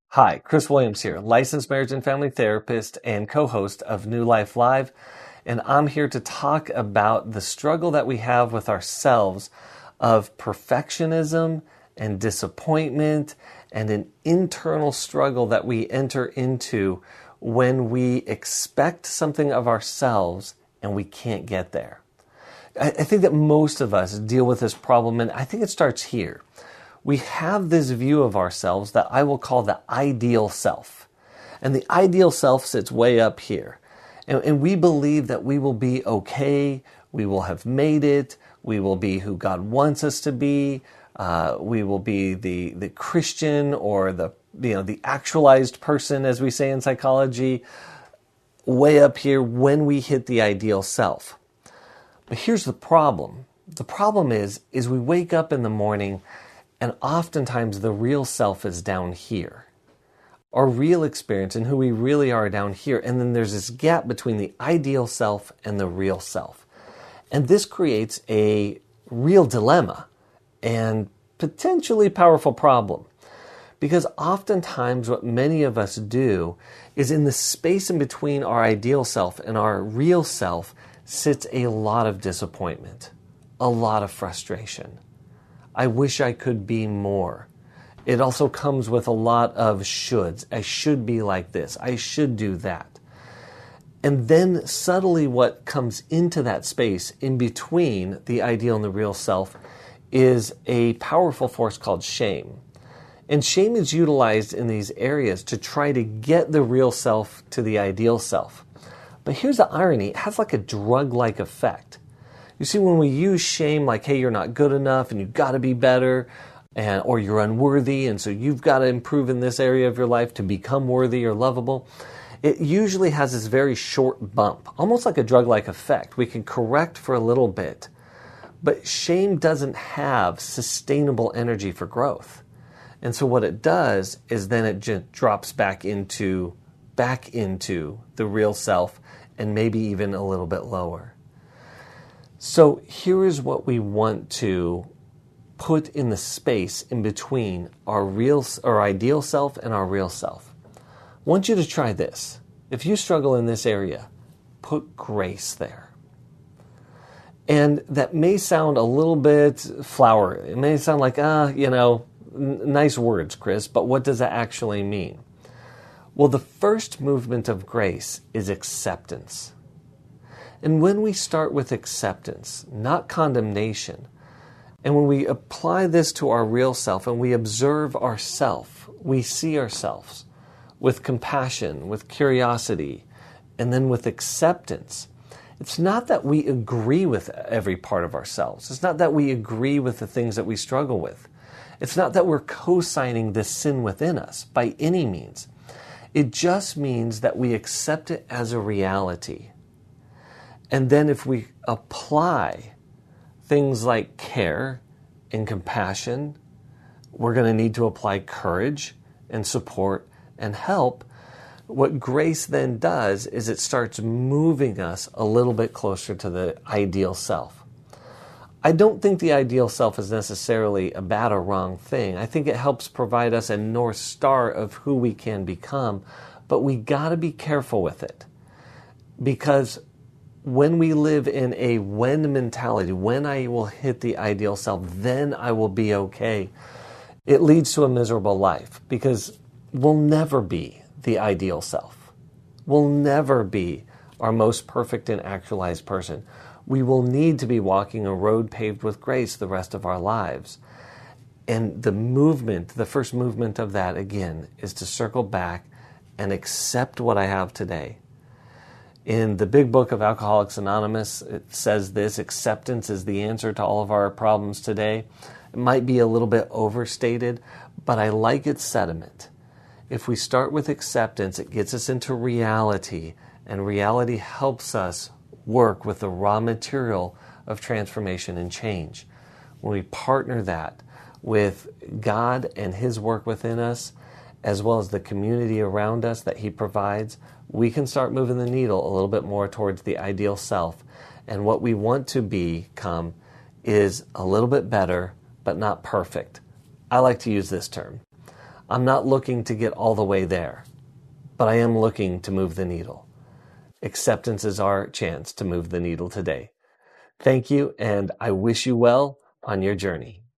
Hi, Chris Williams here, licensed marriage and family therapist and co-host of New Life Live, and I'm here to talk about the struggle that we have with ourselves of perfectionism and disappointment and an internal struggle that we enter into when we expect something of ourselves and we can't get there. I think that most of us deal with this problem, and I think it starts here. We have this view of ourselves that I will call the ideal self. And the ideal self sits way up here. And we believe that we will be okay, we will have made it, we will be who God wants us to be, we will be the Christian or the actualized person, as we say in psychology, way up here when we hit the ideal self. But here's the problem. The problem is we wake up in the morning and oftentimes the real self is down here. Our real experience and who we really are down here. And then there's this gap between the ideal self and the real self. And this creates a real dilemma and potentially powerful problem. Because oftentimes what many of us do is in the space in between our ideal self and our real self sits a lot of disappointment, a lot of frustration. I wish I could be more. It also comes with a lot of shoulds. I should be like this. I should do that. And then subtly what comes into that space in between the ideal and the real self is a powerful force called shame. And shame is utilized in these areas to try to get the real self to the ideal self. But here's the irony. It has like a drug-like effect. You see, when we use shame like, hey, you're not good enough and you've got to be better, or you're unworthy and so you've got to improve in this area of your life to become worthy or lovable, it usually has this very short bump, almost like a drug-like effect. We can correct for a little bit, but shame doesn't have sustainable energy for growth. And so what it does is then it just drops back into the real self and maybe even a little bit lower. So here is what we want to put in the space in between our ideal self and our real self. I want you to try this. If you struggle in this area, put grace there. And that may sound a little bit flowery. It may sound like, nice words, Chris, but what does that actually mean? Well, the first movement of grace is acceptance. And when we start with acceptance, not condemnation, and when we apply this to our real self and we observe ourself, we see ourselves with compassion, with curiosity, and then with acceptance. It's not that we agree with every part of ourselves. It's not that we agree with the things that we struggle with. It's not that we're co-signing this sin within us by any means. It just means that we accept it as a reality. And then if we apply things like care and compassion, we're going to need to apply courage and support and help. What grace then does is it starts moving us a little bit closer to the ideal self. I don't think the ideal self is necessarily a bad or wrong thing. I think it helps provide us a North Star of who we can become, but we got to be careful with it. Because when we live in a when mentality, when I will hit the ideal self, then I will be okay, it leads to a miserable life because we'll never be the ideal self. We'll never be our most perfect and actualized person. We will need to be walking a road paved with grace the rest of our lives. And the first movement of that, again, is to circle back and accept what I have today. In the big book of Alcoholics Anonymous, it says this: acceptance is the answer to all of our problems today. It might be a little bit overstated, but I like its sentiment. If we start with acceptance, it gets us into reality, and reality helps us work with the raw material of transformation and change. When we partner that with God and His work within us, as well as the community around us that He provides, we can start moving the needle a little bit more towards the ideal self. And what we want to become is a little bit better, but not perfect. I like to use this term. I'm not looking to get all the way there, but I am looking to move the needle. Acceptance is our chance to move the needle today. Thank you, and I wish you well on your journey.